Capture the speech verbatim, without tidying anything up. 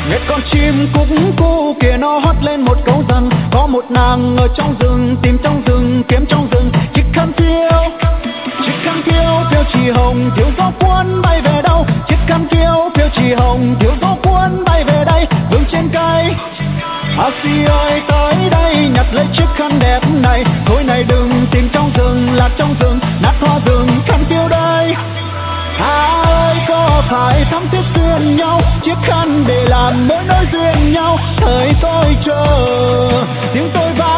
nghe con chim cúc cu kia nó hót lên một câu rằng có một nàng ở trong rừng, tìm trong rừng, kiếm trong rừng chiếc khăn phiêu, chiếc khăn phiêu phiêu chỉ hồng, thiếu gió cuốn bay về đâu, chiếc khăn phiêu phiêu chỉ hồng, thiếu gió cuốn bay về đây, vương trên cây. A Si ơi tới đây nhặt lấy chiếc khăn đẹp này, thôi này đừng tìm trong rừng, lạc trong rừng, nát hoa rừng, khăn phiêu đây. À ơi có phải thắm thiết duyên nhau, chiếc khăn để làm mối nối duyên nhau, thời tôi chờ tiếng tôi vang